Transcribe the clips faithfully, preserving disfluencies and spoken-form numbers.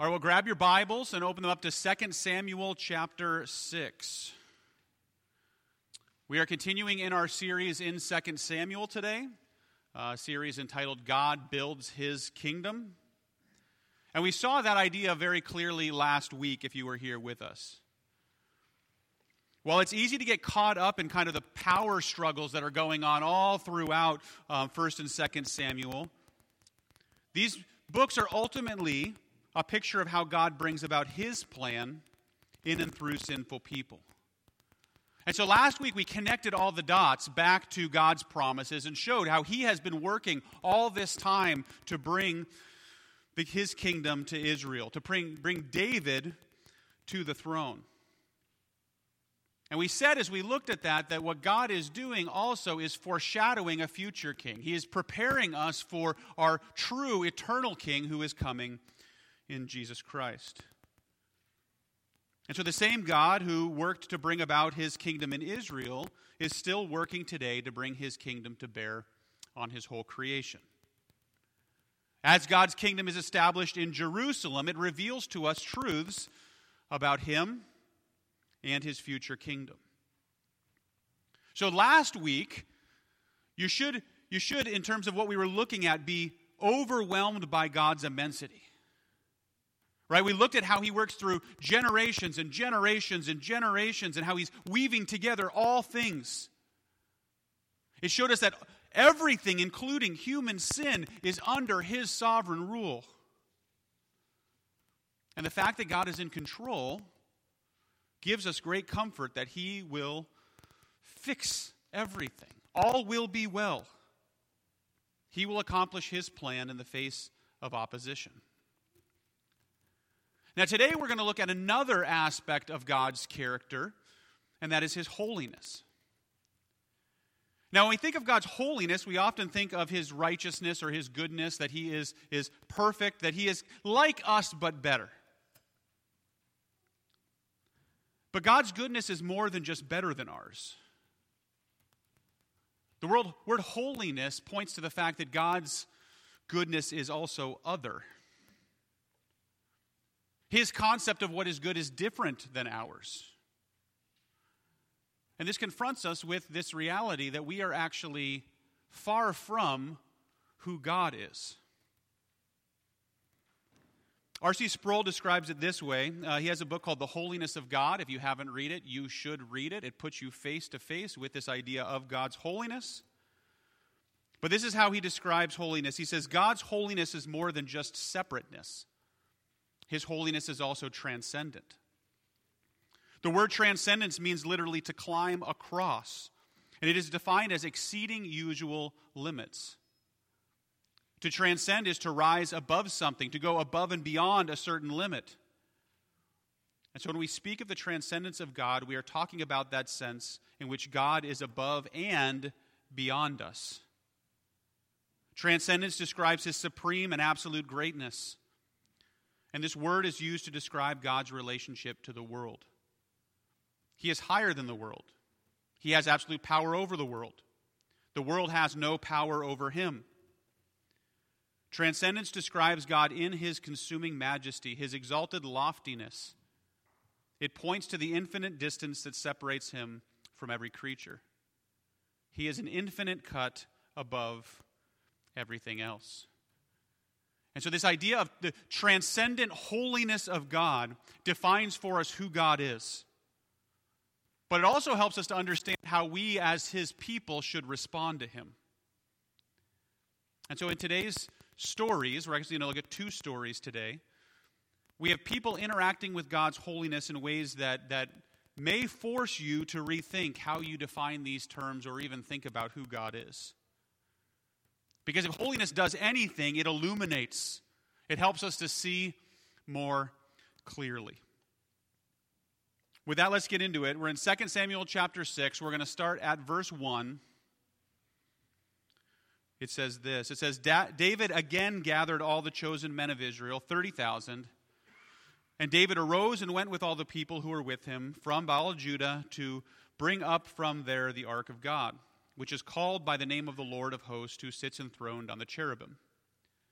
All right, well, grab your Bibles and open them up to Second Samuel chapter six. We are continuing in our series in Second Samuel today, a series entitled God Builds His Kingdom. And we saw that idea very clearly last week if you were here with us. While it's easy to get caught up in kind of the power struggles that are going on all throughout um, First and Second Samuel, these books are ultimately a picture of how God brings about His plan in and through sinful people. And so last week we connected all the dots back to God's promises and showed how He has been working all this time to bring the, His kingdom to Israel, to bring, bring David to the throne. And we said as we looked at that, that what God is doing also is foreshadowing a future king. He is preparing us for our true eternal king who is coming in Jesus Christ. And so the same God who worked to bring about His kingdom in Israel is still working today to bring His kingdom to bear on His whole creation. As God's kingdom is established in Jerusalem, it reveals to us truths about Him and His future kingdom. So last week, you should, you should, in terms of what we were looking at, be overwhelmed by God's immensity. Right? We looked at how He works through generations and generations and generations and how He's weaving together all things. It showed us that everything, including human sin, is under His sovereign rule. And the fact that God is in control gives us great comfort that He will fix everything. All will be well. He will accomplish His plan in the face of opposition. Now today we're going to look at another aspect of God's character, and that is His holiness. Now when we think of God's holiness, we often think of His righteousness or His goodness, that He is, is perfect, that He is like us but better. But God's goodness is more than just better than ours. The word, word holiness points to the fact that God's goodness is also other. His concept of what is good is different than ours. And this confronts us with this reality that we are actually far from who God is. R C Sproul describes it this way. Uh, he has a book called The Holiness of God. If you haven't read it, you should read it. It puts you face to face with this idea of God's holiness. But this is how he describes holiness. He says, God's holiness is more than just separateness. His holiness is also transcendent. The word transcendence means literally to climb across, and it is defined as exceeding usual limits. To transcend is to rise above something, to go above and beyond a certain limit. And so when we speak of the transcendence of God, we are talking about that sense in which God is above and beyond us. Transcendence describes His supreme and absolute greatness. And this word is used to describe God's relationship to the world. He is higher than the world. He has absolute power over the world. The world has no power over Him. Transcendence describes God in His consuming majesty, His exalted loftiness. It points to the infinite distance that separates Him from every creature. He is an infinite cut above everything else. And so this idea of the transcendent holiness of God defines for us who God is. But it also helps us to understand how we as His people should respond to Him. And so in today's stories, we're actually going to look at two stories today. We have people interacting with God's holiness in ways that, that may force you to rethink how you define these terms or even think about who God is. Because if holiness does anything, it illuminates. It helps us to see more clearly. With that, let's get into it. We're in Second Samuel chapter six. We're going to start at verse one. It says this. It says, David again gathered all the chosen men of Israel, thirty thousand. And David arose and went with all the people who were with him from Baal-Judah to bring up from there the ark of God, which is called by the name of the Lord of hosts, who sits enthroned on the cherubim.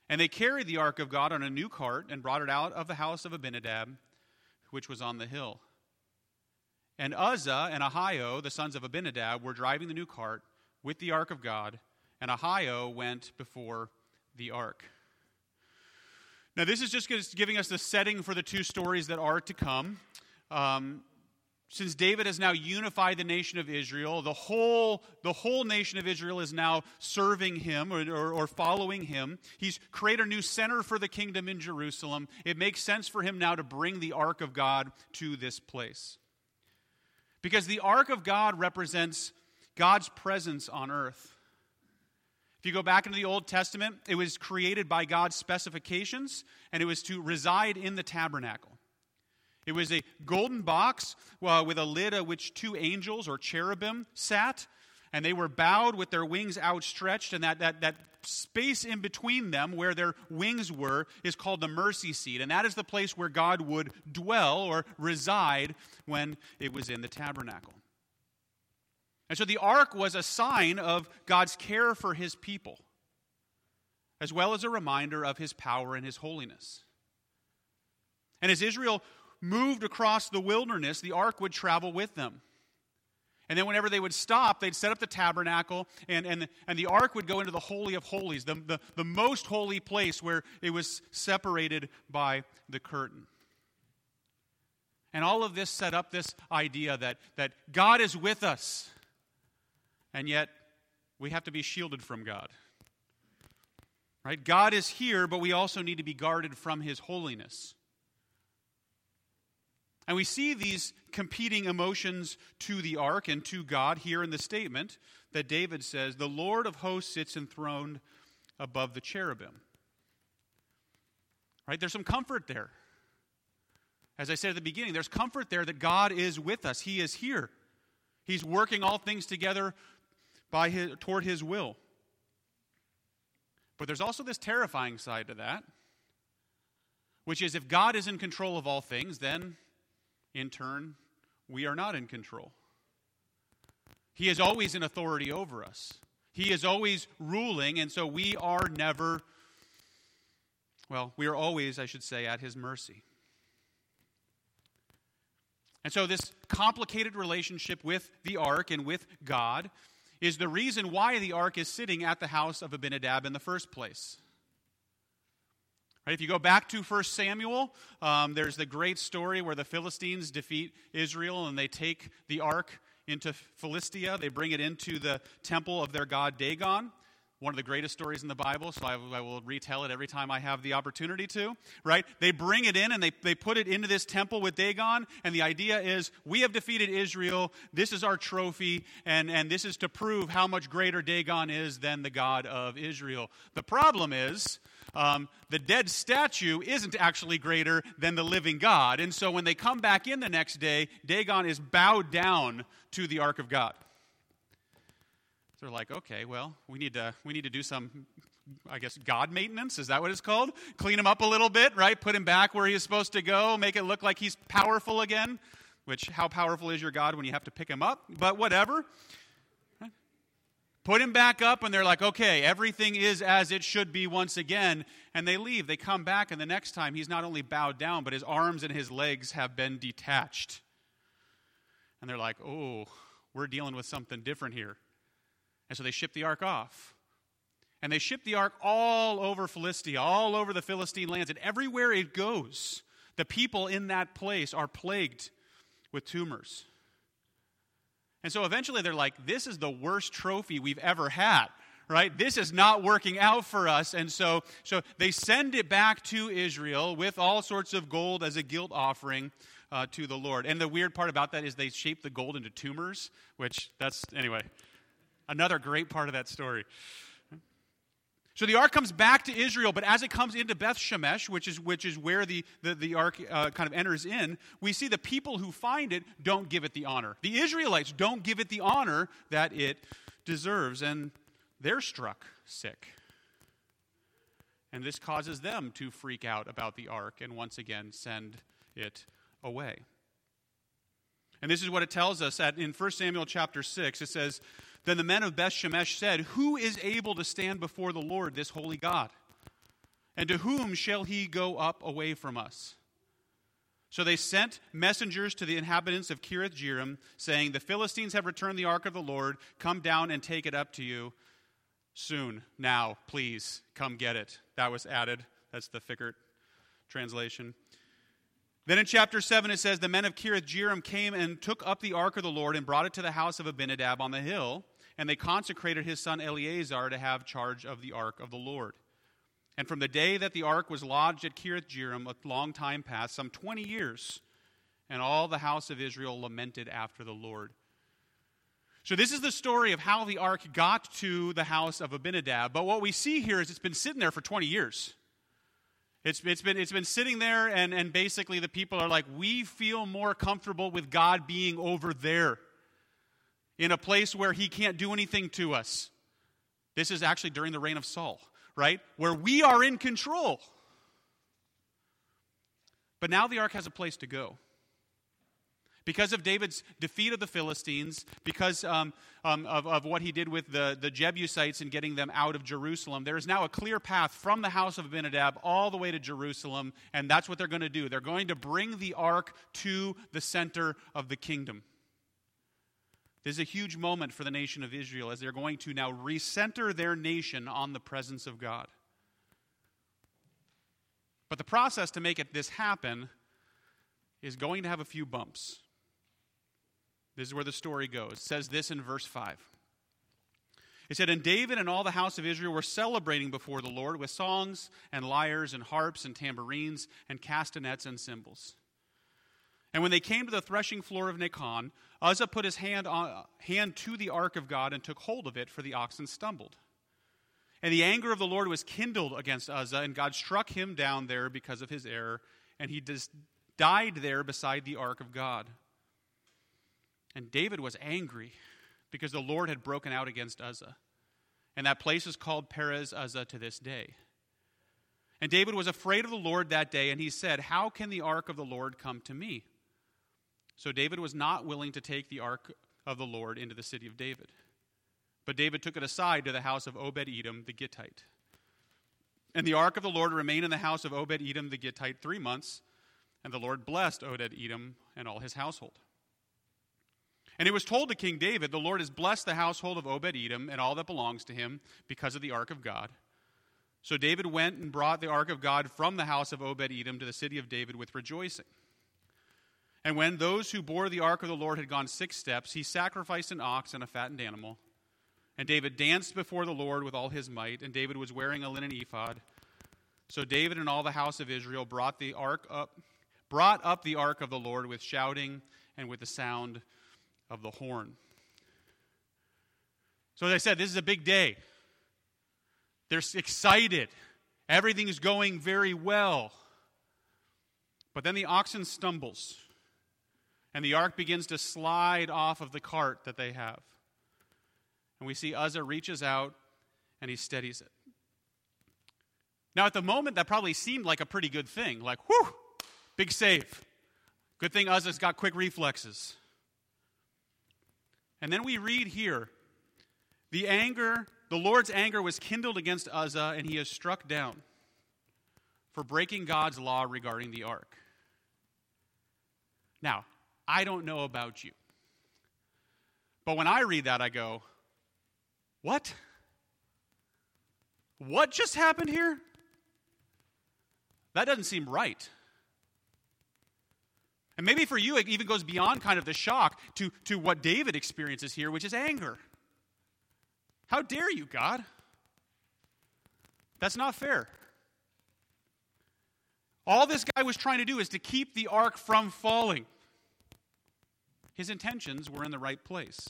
And they carried the ark of God on a new cart and brought it out of the house of Abinadab, which was on the hill. And Uzzah and Ahio, the sons of Abinadab, were driving the new cart with the ark of God, and Ahio went before the ark. Now, this is just giving us the setting for the two stories that are to come. Um, Since David has now unified the nation of Israel, the whole, the whole nation of Israel is now serving him or, or, or following him. He's created a new center for the kingdom in Jerusalem. It makes sense for him now to bring the ark of God to this place. Because the ark of God represents God's presence on earth. If you go back into the Old Testament, it was created by God's specifications, and it was to reside in the tabernacle. It was a golden box uh, with a lid at which two angels or cherubim sat, and they were bowed with their wings outstretched, and that, that, that space in between them where their wings were is called the mercy seat, and that is the place where God would dwell or reside when it was in the tabernacle. And so the ark was a sign of God's care for his people, as well as a reminder of his power and his holiness. And as Israel moved across the wilderness, the ark would travel with them. And then whenever they would stop, they'd set up the tabernacle, and, and, and the ark would go into the Holy of Holies, the, the, the most holy place where it was separated by the curtain. And all of this set up this idea that, that God is with us, and yet we have to be shielded from God. Right? God is here, but we also need to be guarded from his holiness. And we see these competing emotions to the ark and to God here in the statement that David says, "The Lord of hosts sits enthroned above the cherubim." Right? There's some comfort there. As I said at the beginning, there's comfort there that God is with us. He is here. He's working all things together by his, toward his will. But there's also this terrifying side to that, which is if God is in control of all things, then in turn, we are not in control. He is always in authority over us. He is always ruling, and so we are never, well, we are always, I should say, at his mercy. And so this complicated relationship with the ark and with God is the reason why the ark is sitting at the house of Abinadab in the first place. Right, if you go back to First Samuel, um, there's the great story where the Philistines defeat Israel and they take the ark into Philistia. They bring it into the temple of their god Dagon. One of the greatest stories in the Bible, so I, I will retell it every time I have the opportunity to. Right? They bring it in and they, they put it into this temple with Dagon, and the idea is, we have defeated Israel, this is our trophy, and, and this is to prove how much greater Dagon is than the God of Israel. The problem is, Um, the dead statue isn't actually greater than the living God. And so when they come back in the next day, Dagon is bowed down to the ark of God. So they're like, okay, well, we need to we need to do some, I guess, God maintenance. Is that what it's called? Clean him up a little bit, right? Put him back where he's supposed to go. Make it look like he's powerful again. Which, how powerful is your God when you have to pick him up? But whatever. Put him back up, and they're like, okay, everything is as it should be once again. And they leave. They come back, and the next time he's not only bowed down, but his arms and his legs have been detached. And they're like, oh, we're dealing with something different here. And so they ship the ark off. And they ship the ark all over Philistia, all over the Philistine lands. And everywhere it goes, the people in that place are plagued with tumors. And so eventually they're like, this is the worst trophy we've ever had, right? This is not working out for us. And so, so they send it back to Israel with all sorts of gold as a guilt offering uh, to the Lord. And the weird part about that is they shape the gold into tumors, which that's, anyway, another great part of that story. So the ark comes back to Israel, but as it comes into Beth Shemesh, which is which is where the, the, the ark uh, kind of enters in, we see the people who find it don't give it the honor. The Israelites don't give it the honor that it deserves, and they're struck sick. And this causes them to freak out about the ark and once again send it away. And this is what it tells us at, in First Samuel chapter six. It says, "Then the men of Beth Shemesh said, 'Who is able to stand before the Lord, this holy God?' And to whom shall he go up away from us? So they sent messengers to the inhabitants of Kiriath Jearim, saying, the Philistines have returned the ark of the Lord. Come down and take it up to you soon. Now, please, come get it. That was added. That's the Fickert translation. Then in chapter seven it says, the men of Kiriath Jearim came and took up the ark of the Lord and brought it to the house of Abinadab on the hill, and they consecrated his son Eleazar to have charge of the ark of the Lord. And from the day that the ark was lodged at Kiriath Jearim, a long time passed, some twenty years, and all the house of Israel lamented after the Lord. So this is the story of how the ark got to the house of Abinadab. But what we see here is it's been sitting there for twenty years. It's, it's, been, it's been sitting there, and, and basically the people are like, we feel more comfortable with God being over there in a place where he can't do anything to us. This is actually during the reign of Saul, right? Where we are in control. But now the ark has a place to go. Because of David's defeat of the Philistines, because um, um, of, of what he did with the, the Jebusites and getting them out of Jerusalem, there is now a clear path from the house of Abinadab all the way to Jerusalem, and that's what they're going to do. They're going to bring the ark to the center of the kingdom. This is a huge moment for the nation of Israel as they're going to now recenter their nation on the presence of God. But the process to make it this happen is going to have a few bumps. This is where the story goes. It says this in verse five. It said, and David and all the house of Israel were celebrating before the Lord with songs and lyres and harps and tambourines and castanets and cymbals. And when they came to the threshing floor of Nacon, Uzzah put his hand, on, hand to the ark of God and took hold of it, for the oxen stumbled. And the anger of the Lord was kindled against Uzzah, and God struck him down there because of his error, and he dis- died there beside the ark of God. And David was angry because the Lord had broken out against Uzzah. And that place is called Perez Uzzah to this day. And David was afraid of the Lord that day, and he said, how can the ark of the Lord come to me? So David was not willing to take the ark of the Lord into the city of David. But David took it aside to the house of Obed-Edom the Gittite. And the ark of the Lord remained in the house of Obed-Edom the Gittite three months, and the Lord blessed Obed-Edom and all his household. And it was told to King David, the Lord has blessed the household of Obed-Edom and all that belongs to him because of the ark of God. So David went and brought the ark of God from the house of Obed-Edom to the city of David with rejoicing. And when those who bore the ark of the Lord had gone six steps, he sacrificed an ox and a fattened animal. And David danced before the Lord with all his might, and David was wearing a linen ephod. So David and all the house of Israel brought the ark up, brought up the ark of the Lord with shouting and with the sound of the horn. So as I said, this is a big day. They're excited. Everything's going very well. But then the oxen stumbles, and the ark begins to slide off of the cart that they have. And we see Uzzah reaches out, and he steadies it. Now, at the moment, that probably seemed like a pretty good thing. Like, whew, big save. Good thing Uzzah's got quick reflexes. And then we read here, the anger, the Lord's anger was kindled against Uzzah, and he is struck down for breaking God's law regarding the ark. Now, I don't know about you, but when I read that, I go, what? What just happened here? That doesn't seem right. And maybe for you, it even goes beyond kind of the shock to, to what David experiences here, which is anger. How dare you, God? That's not fair. All this guy was trying to do is to keep the ark from falling. His intentions were in the right place.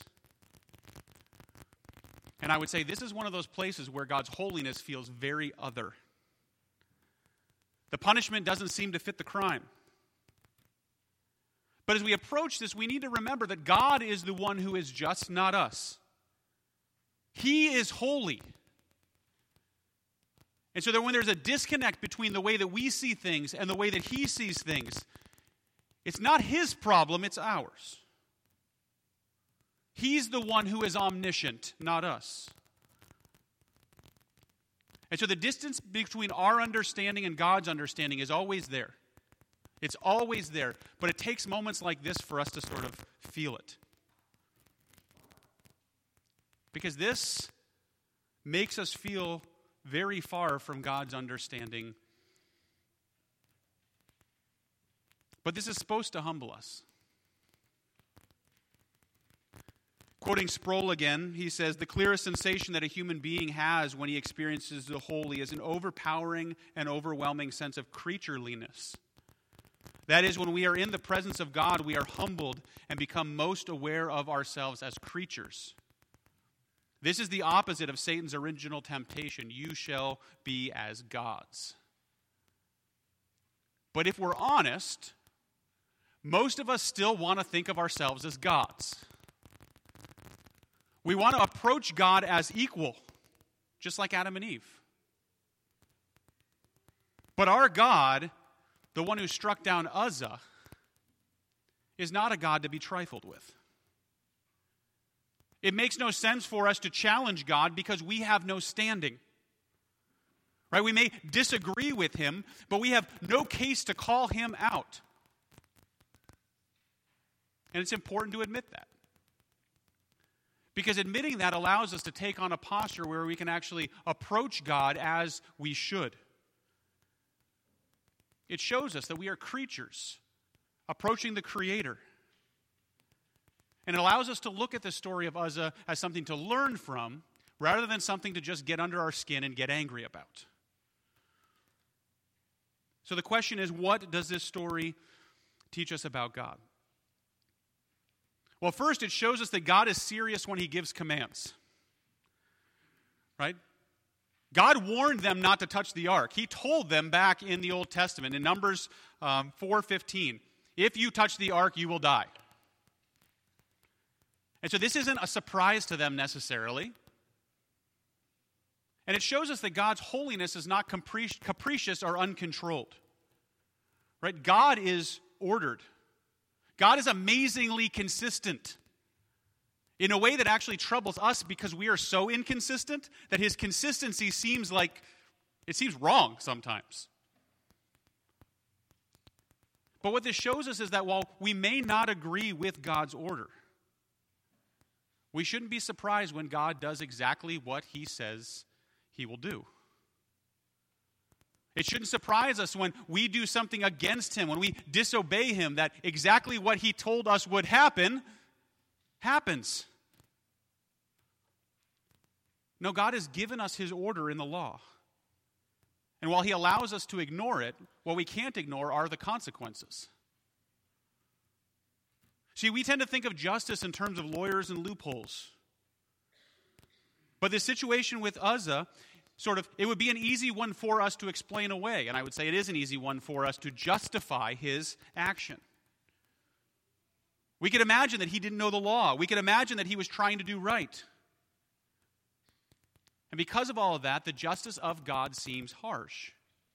And I would say this is one of those places where God's holiness feels very other. The punishment doesn't seem to fit the crime. But as we approach this, we need to remember that God is the one who is just, not us. He is holy. And so that when there's a disconnect between the way that we see things and the way that he sees things, it's not his problem, it's ours. He's the one who is omniscient, not us. And so the distance between our understanding and God's understanding is always there. It's always there. But it takes moments like this for us to sort of feel it. Because this makes us feel very far from God's understanding. But this is supposed to humble us. Quoting Sproul again, he says, "The clearest sensation that a human being has when he experiences the holy is an overpowering and overwhelming sense of creatureliness. That is, when we are in the presence of God, we are humbled and become most aware of ourselves as creatures. This is the opposite of Satan's original temptation. You shall be as gods." But if we're honest, most of us still want to think of ourselves as gods. We want to approach God as equal, just like Adam and Eve. But our God, the one who struck down Uzzah, is not a God to be trifled with. It makes no sense for us to challenge God because we have no standing. Right? We may disagree with him, but we have no case to call him out. And it's important to admit that. Because admitting that allows us to take on a posture where we can actually approach God as we should. It shows us that we are creatures approaching the Creator. And it allows us to look at the story of Uzzah as something to learn from, rather than something to just get under our skin and get angry about. So the question is, what does this story teach us about God? Well, first, it shows us that God is serious when he gives commands. Right? God warned them not to touch the ark. He told them back in the Old Testament, in Numbers um, four fifteen, if you touch the ark, you will die. And so this isn't a surprise to them necessarily. And it shows us that God's holiness is not capric- capricious or uncontrolled. Right? God is ordered. God is amazingly consistent in a way that actually troubles us because we are so inconsistent that his consistency seems like, it seems wrong sometimes. But what this shows us is that while we may not agree with God's order, we shouldn't be surprised when God does exactly what he says he will do. It shouldn't surprise us when we do something against him, when we disobey him, that exactly what he told us would happen, happens. No, God has given us his order in the law. And while he allows us to ignore it, what we can't ignore are the consequences. See, we tend to think of justice in terms of lawyers and loopholes. But the situation with Uzzah, sort of, it would be an easy one for us to explain away. And I would say it is an easy one for us to justify his action. We could imagine that he didn't know the law. We could imagine that he was trying to do right. And because of all of that, the justice of God seems harsh.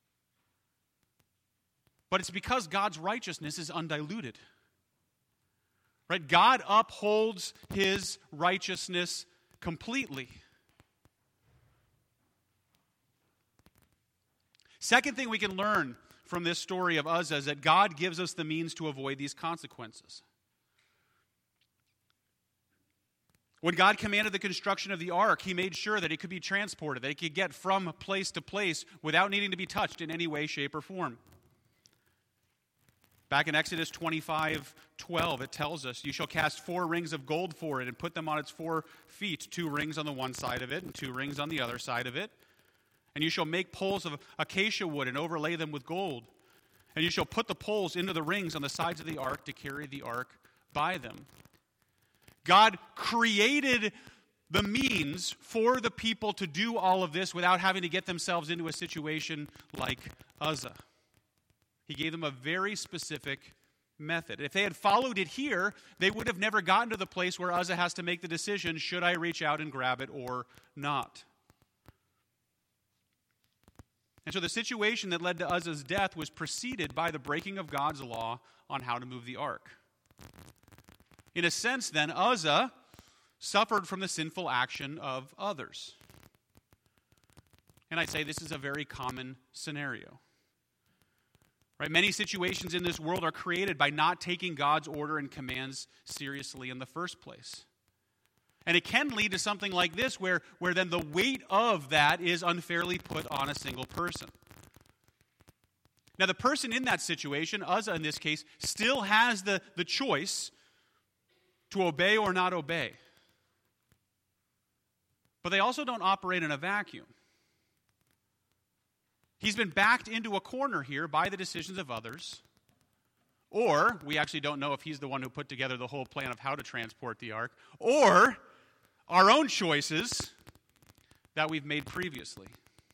But it's because God's righteousness is undiluted. Right? God upholds his righteousness completely. Second thing we can learn from this story of Uzzah is that God gives us the means to avoid these consequences. When God commanded the construction of the ark, he made sure that it could be transported, that it could get from place to place without needing to be touched in any way, shape, or form. Back in Exodus twenty-five twelve, it tells us, "You shall cast four rings of gold for it and put them on its four feet, two rings on the one side of it and two rings on the other side of it. And you shall make poles of acacia wood and overlay them with gold. And you shall put the poles into the rings on the sides of the ark to carry the ark by them." God created the means for the people to do all of this without having to get themselves into a situation like Uzzah. He gave them a very specific method. If they had followed it here, they would have never gotten to the place where Uzzah has to make the decision, should I reach out and grab it or not? And so the situation that led to Uzzah's death was preceded by the breaking of God's law on how to move the ark. In a sense, then, Uzzah suffered from the sinful action of others. And I'd say this is a very common scenario. Right? Many situations in this world are created by not taking God's order and commands seriously in the first place. And it can lead to something like this, where, where then the weight of that is unfairly put on a single person. Now, the person in that situation, Uzzah in this case, still has the, the choice to obey or not obey. But they also don't operate in a vacuum. He's been backed into a corner here by the decisions of others. Or, we actually don't know if he's the one who put together the whole plan of how to transport the ark. Or, our own choices that we've made previously.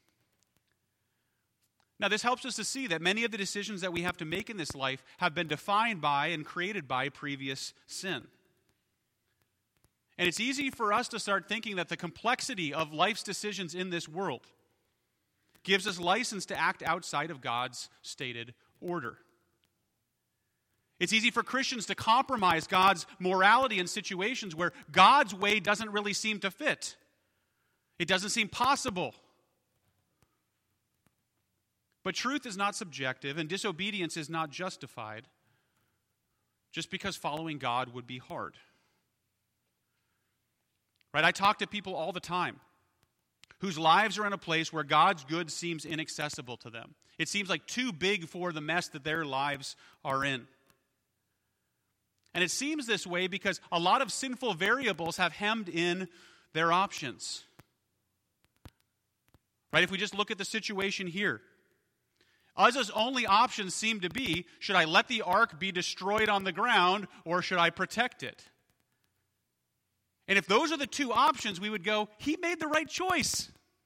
Now, this helps us to see that many of the decisions that we have to make in this life have been defined by and created by previous sin. And it's easy for us to start thinking that the complexity of life's decisions in this world gives us license to act outside of God's stated order. It's easy for Christians to compromise God's morality in situations where God's way doesn't really seem to fit. It doesn't seem possible. But truth is not subjective, and disobedience is not justified just because following God would be hard. Right? I talk to people all the time whose lives are in a place where God's good seems inaccessible to them. It seems like too big for the mess that their lives are in. And it seems this way because a lot of sinful variables have hemmed in their options. Right? If we just look at the situation here, Uzzah's only options seem to be, should I let the ark be destroyed on the ground or should I protect it? And if those are the two options, we would go, he made the right choice.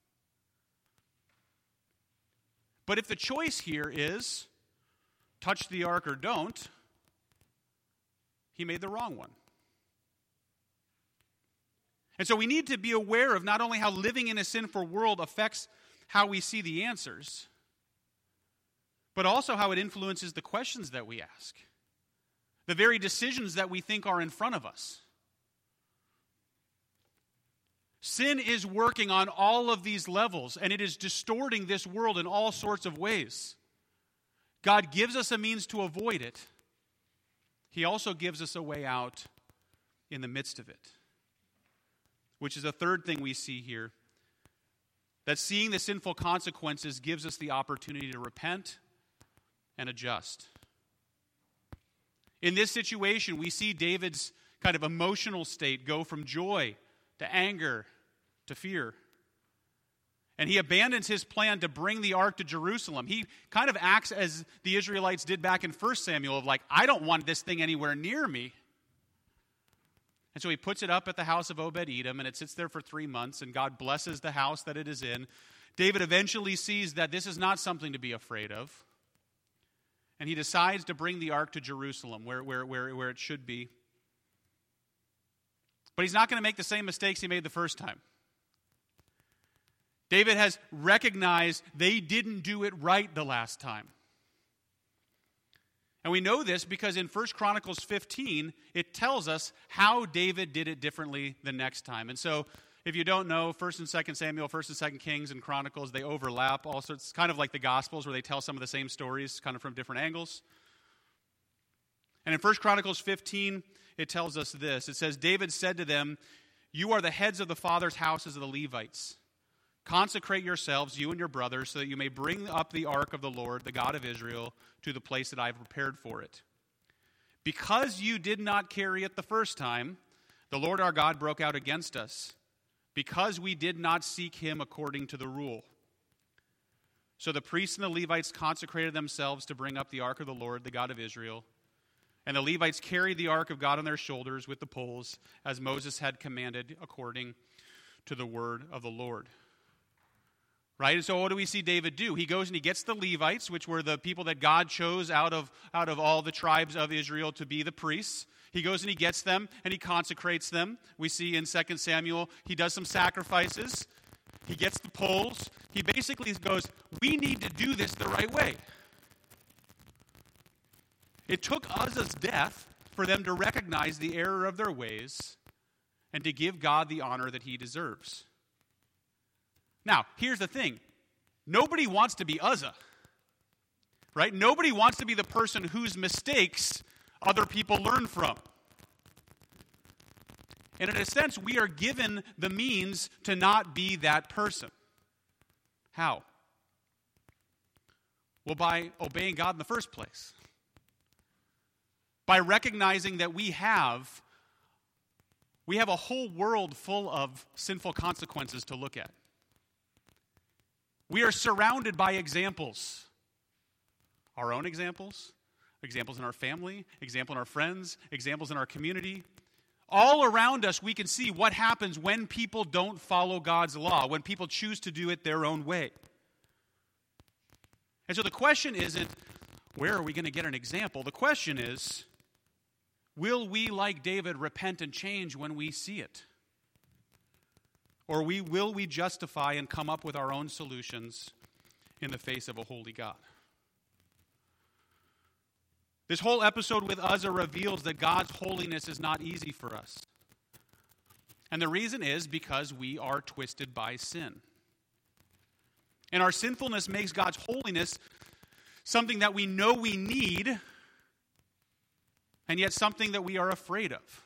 But if the choice here is touch the ark or don't, he made the wrong one. And so we need to be aware of not only how living in a sinful world affects how we see the answers, but also how it influences the questions that we ask, the very decisions that we think are in front of us. Sin is working on all of these levels, and it is distorting this world in all sorts of ways. God gives us a means to avoid it. He also gives us a way out in the midst of it, which is a third thing we see here, that seeing the sinful consequences gives us the opportunity to repent and adjust. In this situation, we see David's kind of emotional state go from joy to anger to fear. And he abandons his plan to bring the ark to Jerusalem. He kind of acts as the Israelites did back in First Samuel of like, I don't want this thing anywhere near me. And so he puts it up at the house of Obed-Edom, and it sits there for three months, and God blesses the house that it is in. David eventually sees that this is not something to be afraid of. And he decides to bring the ark to Jerusalem, where, where, where, where it should be. But he's not going to make the same mistakes he made the first time. David has recognized they didn't do it right the last time. And we know this because in First Chronicles fifteen, it tells us how David did it differently the next time. And so, if you don't know, First and Second Samuel, First and Second Kings, and Chronicles, they overlap. Also, it's kind of like the Gospels where they tell some of the same stories, kind of from different angles. And in First Chronicles fifteen, it tells us this. It says, David said to them, "You are the heads of the fathers' houses of the Levites. Consecrate yourselves, you and your brothers, so that you may bring up the ark of the Lord, the God of Israel, to the place that I have prepared for it. Because you did not carry it the first time, the Lord our God broke out against us, because we did not seek him according to the rule. So the priests and the Levites consecrated themselves to bring up the ark of the Lord, the God of Israel. And the Levites carried the ark of God on their shoulders with the poles, as Moses had commanded according to the word of the Lord." Right? And so what do we see David do? He goes and he gets the Levites, which were the people that God chose out of, out of all the tribes of Israel to be the priests. He goes and he gets them and he consecrates them. We see in Second Samuel, he does some sacrifices. He gets the poles. He basically goes, we need to do this the right way. It took Uzzah's death for them to recognize the error of their ways and to give God the honor that he deserves. Now, here's the thing. Nobody wants to be Uzzah, right? Nobody wants to be the person whose mistakes other people learn from. And in a sense, we are given the means to not be that person. How? Well, by obeying God in the first place. By recognizing that we have, we have a whole world full of sinful consequences to look at. We are surrounded by examples. Our own examples, examples in our family, examples in our friends, examples in our community. All around us, we can see what happens when people don't follow God's law, when people choose to do it their own way. And so the question isn't, where are we going to get an example? The question is, will we, like David, repent and change when we see it? Or we, will we justify and come up with our own solutions in the face of a holy God? This whole episode with Uzzah reveals that God's holiness is not easy for us. And the reason is because we are twisted by sin. And our sinfulness makes God's holiness something that we know we need, and yet something that we are afraid of.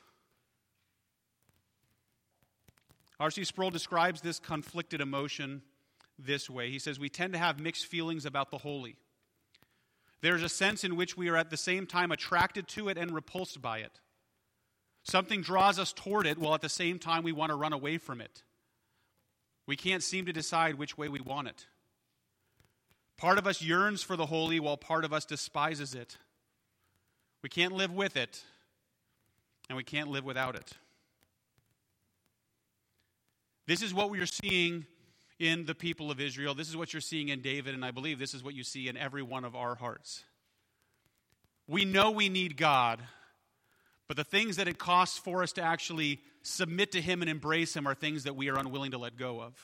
R C Sproul describes this conflicted emotion this way. He says, we tend to have mixed feelings about the holy. There's a sense in which we are at the same time attracted to it and repulsed by it. Something draws us toward it, while at the same time we want to run away from it. We can't seem to decide which way we want it. Part of us yearns for the holy, while part of us despises it. We can't live with it, and we can't live without it. This is what we are seeing in the people of Israel. This is what you're seeing in David, and I believe this is what you see in every one of our hearts. We know we need God, but the things that it costs for us to actually submit to Him and embrace Him are things that we are unwilling to let go of.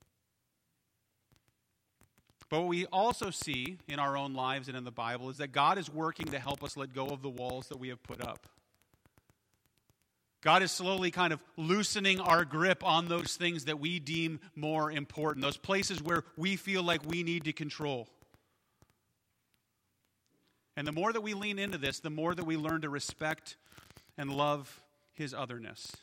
But what we also see in our own lives and in the Bible is that God is working to help us let go of the walls that we have put up. God is slowly kind of loosening our grip on those things that we deem more important, those places where we feel like we need to control. And the more that we lean into this, the more that we learn to respect and love His otherness.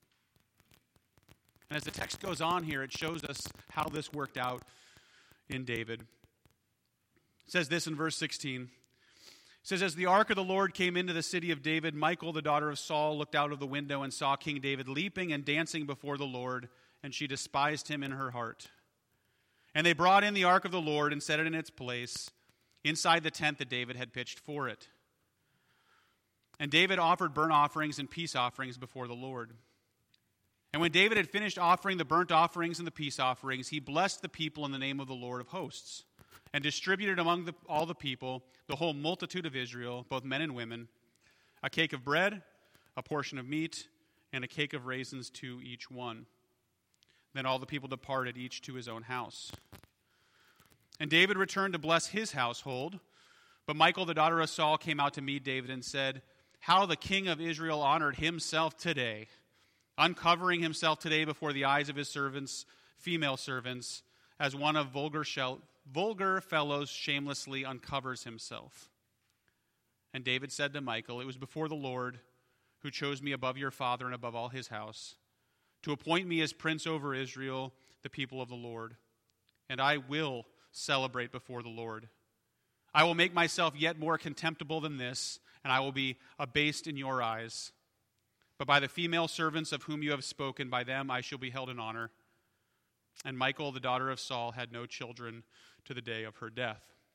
And as the text goes on here, it shows us how this worked out in David. It says this in verse sixteen. It says, as the ark of the Lord came into the city of David, Michal, the daughter of Saul, looked out of the window and saw King David leaping and dancing before the Lord, and she despised him in her heart. And they brought in the ark of the Lord and set it in its place inside the tent that David had pitched for it. And David offered burnt offerings and peace offerings before the Lord. And when David had finished offering the burnt offerings and the peace offerings, he blessed the people in the name of the Lord of hosts, and distributed among the, all the people, the whole multitude of Israel, both men and women, a cake of bread, a portion of meat, and a cake of raisins to each one. Then all the people departed, each to his own house. And David returned to bless his household. But Michal, the daughter of Saul, came out to meet David and said, how the king of Israel honored himself today, uncovering himself today before the eyes of his servants, female servants, as one of vulgar shell. Vulgar fellows shamelessly uncovers himself. And David said to Michal, it was before the Lord who chose me above your father and above all his house, to appoint me as prince over Israel, the people of the Lord. And I will celebrate before the Lord. I will make myself yet more contemptible than this, and I will be abased in your eyes. But by the female servants of whom you have spoken, by them I shall be held in honor. And Michal, the daughter of Saul, had no children to the day of her death.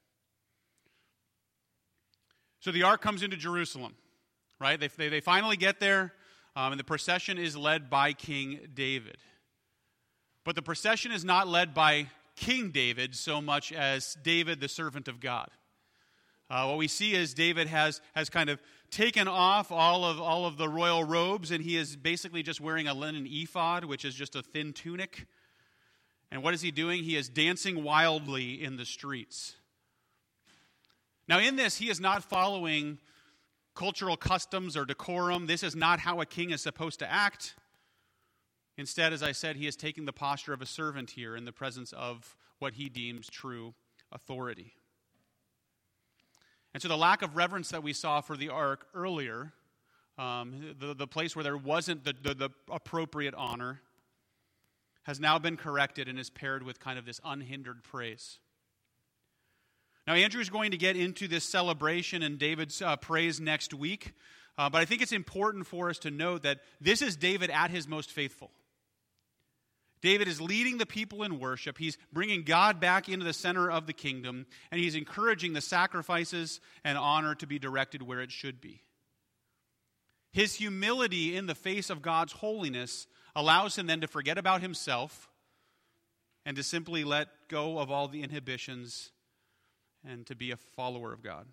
So the ark comes into Jerusalem, right? They, they, they finally get there, um, and the procession is led by King David. But the procession is not led by King David so much as David, the servant of God. Uh, what we see is David has, has kind of taken off all of, all of the royal robes, and he is basically just wearing a linen ephod, which is just a thin tunic. And what is he doing? He is dancing wildly in the streets. Now in this, he is not following cultural customs or decorum. This is not how a king is supposed to act. Instead, as I said, he is taking the posture of a servant here in the presence of what he deems true authority. And so the lack of reverence that we saw for the ark earlier, um, the, the place where there wasn't the, the, the appropriate honor, has now been corrected and is paired with kind of this unhindered praise. Now, Andrew's going to get into this celebration and David's uh, praise next week, uh, but I think it's important for us to note that this is David at his most faithful. David is leading the people in worship. He's bringing God back into the center of the kingdom, and he's encouraging the sacrifices and honor to be directed where it should be. His humility in the face of God's holiness allows him then to forget about himself and to simply let go of all the inhibitions and to be a follower of God.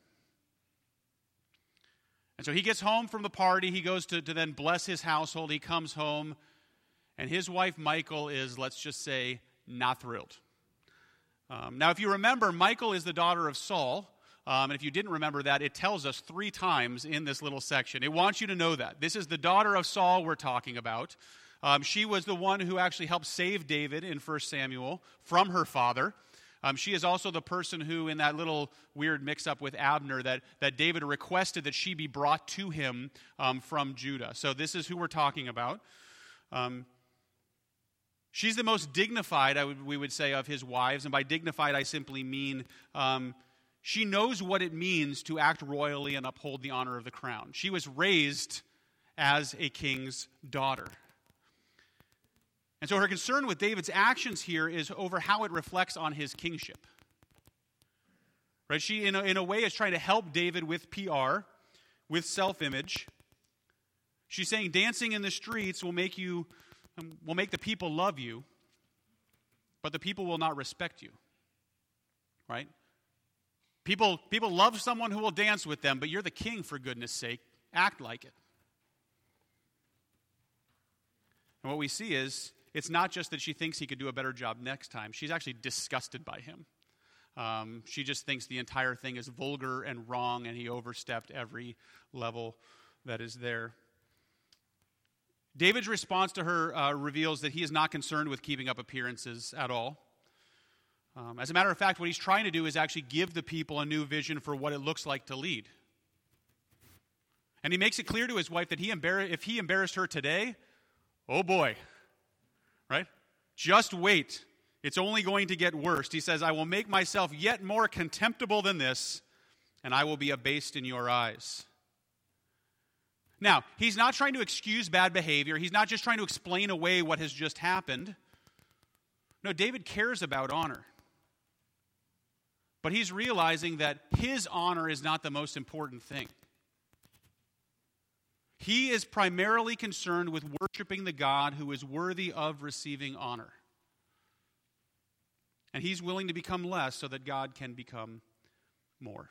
And so he gets home from the party. He goes to, to then bless his household. He comes home, and his wife Michal is, let's just say, not thrilled. Um, now, if you remember, Michal is the daughter of Saul. Um, and if you didn't remember that, it tells us three times in this little section. It wants you to know that. This is the daughter of Saul we're talking about. Um, she was the one who actually helped save David in First Samuel from her father. Um, she is also the person who, in that little weird mix-up with Abner, that, that David requested that she be brought to him um, from Judah. So this is who we're talking about. Um, she's the most dignified, I would, we would say, of his wives. And by dignified, I simply mean um, she knows what it means to act royally and uphold the honor of the crown. She was raised as a king's daughter. And so her concern with David's actions here is over how it reflects on his kingship. Right? She, in a, in a way, is trying to help David with P R, with self-image. She's saying dancing in the streets will make you, um, will make the people love you, but the people will not respect you. Right? People, people love someone who will dance with them, but you're the king, for goodness sake. Act like it. And what we see is, it's not just that she thinks he could do a better job next time. She's actually disgusted by him. Um, she just thinks the entire thing is vulgar and wrong, and he overstepped every level that is there. David's response to her uh, reveals that he is not concerned with keeping up appearances at all. Um, as a matter of fact, what he's trying to do is actually give the people a new vision for what it looks like to lead. And he makes it clear to his wife that he embar- if he embarrassed her today, oh boy, right? Just wait. It's only going to get worse. He says, I will make myself yet more contemptible than this, and I will be abased in your eyes. Now, he's not trying to excuse bad behavior. He's not just trying to explain away what has just happened. No, David cares about honor. But he's realizing that his honor is not the most important thing. He is primarily concerned with worshiping the God who is worthy of receiving honor. And he's willing to become less so that God can become more.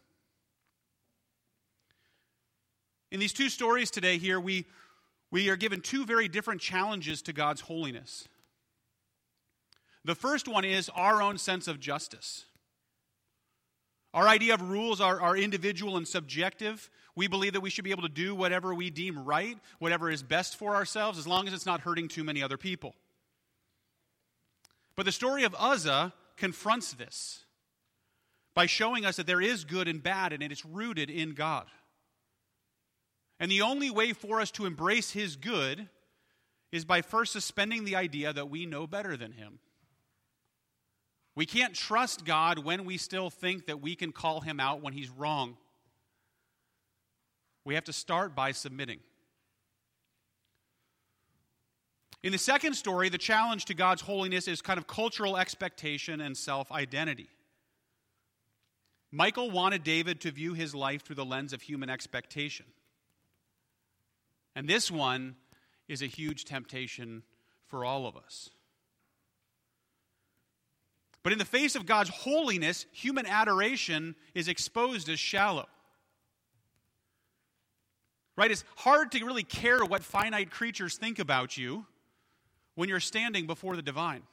In these two stories today here, we, we are given two very different challenges to God's holiness. The first one is our own sense of justice. Our idea of rules are, are individual and subjective. We believe that we should be able to do whatever we deem right, whatever is best for ourselves, as long as it's not hurting too many other people. But the story of Uzzah confronts this by showing us that there is good and bad, and it's rooted in God. And the only way for us to embrace his good is by first suspending the idea that we know better than him. We can't trust God when we still think that we can call him out when he's wrong. We have to start by submitting. In the second story, the challenge to God's holiness is kind of cultural expectation and self-identity. Michal wanted David to view his life through the lens of human expectation. And this one is a huge temptation for all of us. But in the face of God's holiness, human adoration is exposed as shallow. Right? It's hard to really care what finite creatures think about you when you're standing before the divine.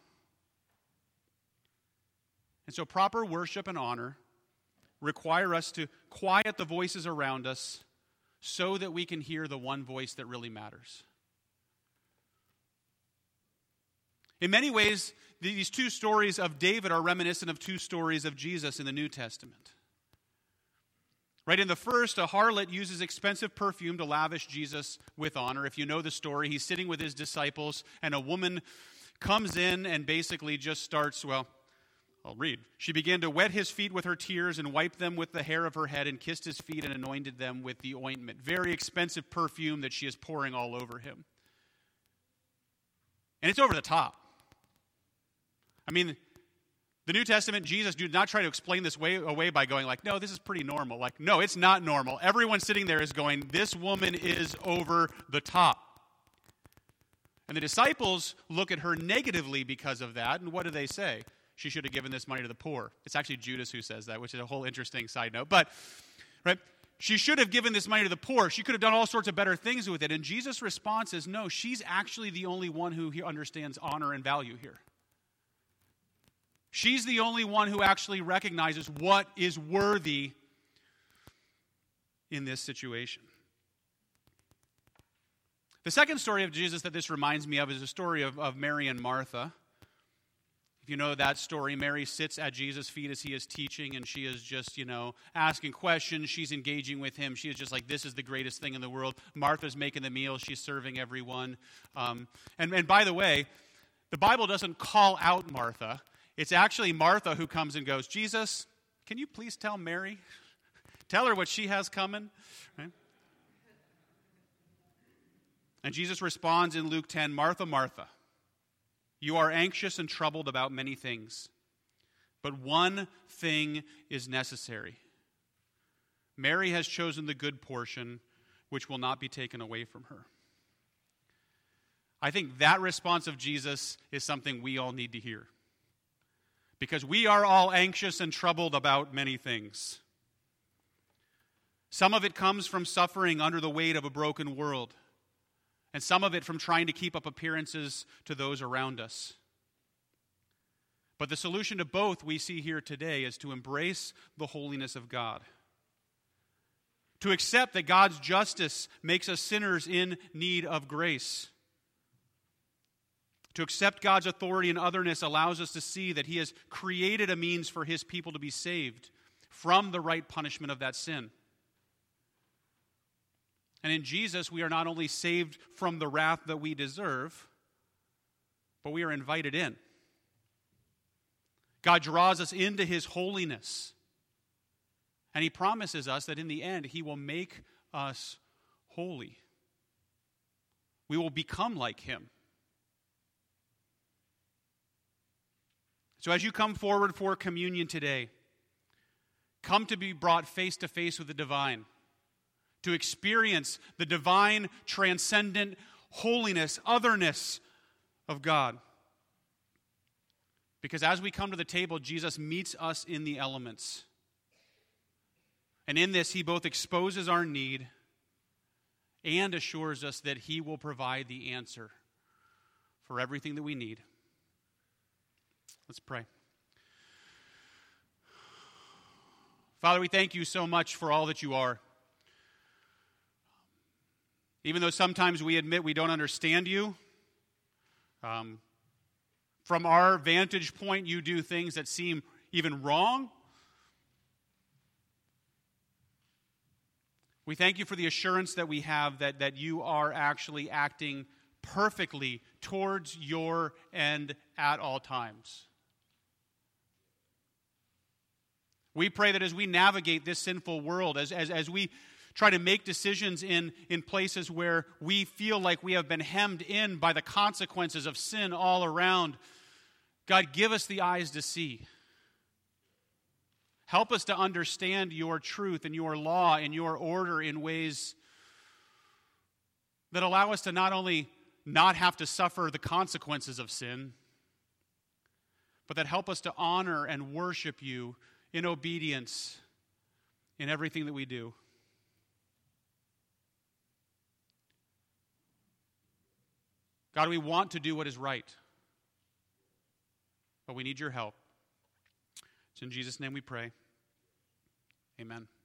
And so proper worship and honor require us to quiet the voices around us so that we can hear the one voice that really matters. In many ways, these two stories of David are reminiscent of two stories of Jesus in the New Testament. Right, in the first, a harlot uses expensive perfume to lavish Jesus with honor. If you know the story, he's sitting with his disciples, and a woman comes in and basically just starts, well, I'll read. She began to wet his feet with her tears and wiped them with the hair of her head and kissed his feet and anointed them with the ointment. Very expensive perfume that she is pouring all over him. And it's over the top. I mean, the New Testament, Jesus did not try to explain this way away by going like, no, this is pretty normal. Like, no, it's not normal. Everyone sitting there is going, this woman is over the top. And the disciples look at her negatively because of that. And what do they say? She should have given this money to the poor. It's actually Judas who says that, which is a whole interesting side note. But, right, she should have given this money to the poor. She could have done all sorts of better things with it. And Jesus' response is, no, she's actually the only one who understands honor and value here. She's the only one who actually recognizes what is worthy in this situation. The second story of Jesus that this reminds me of is the story of, of Mary and Martha. If you know that story, Mary sits at Jesus' feet as he is teaching, and she is just, you know, asking questions. She's engaging with him. She is just like, this is the greatest thing in the world. Martha's making the meal. She's serving everyone. Um, and, and by the way, the Bible doesn't call out Martha. It's actually Martha who comes and goes, Jesus, can you please tell Mary? Tell her what she has coming. Right? And Jesus responds in Luke ten, Martha, Martha, you are anxious and troubled about many things, but one thing is necessary. Mary has chosen the good portion, which will not be taken away from her. I think that response of Jesus is something we all need to hear. Because we are all anxious and troubled about many things. Some of it comes from suffering under the weight of a broken world. And some of it from trying to keep up appearances to those around us. But the solution to both we see here today is to embrace the holiness of God. To accept that God's justice makes us sinners in need of grace. To accept God's authority and otherness allows us to see that he has created a means for his people to be saved from the right punishment of that sin. And in Jesus, we are not only saved from the wrath that we deserve, but we are invited in. God draws us into his holiness. And he promises us that in the end, he will make us holy. We will become like him. So as you come forward for communion today, come to be brought face to face with the divine. To experience the divine, transcendent holiness, otherness of God. Because as we come to the table, Jesus meets us in the elements. And in this, he both exposes our need and assures us that he will provide the answer for everything that we need. Let's pray. Father, we thank you so much for all that you are. Even though sometimes we admit we don't understand you, um, from our vantage point, you do things that seem even wrong. We thank you for the assurance that we have that, that you are actually acting perfectly towards your end at all times. We pray that as we navigate this sinful world, as, as, as we try to make decisions in, in places where we feel like we have been hemmed in by the consequences of sin all around, God, give us the eyes to see. Help us to understand your truth and your law and your order in ways that allow us to not only not have to suffer the consequences of sin, but that help us to honor and worship you in obedience in everything that we do. God, we want to do what is right, but we need your help. It's in Jesus' name we pray. Amen.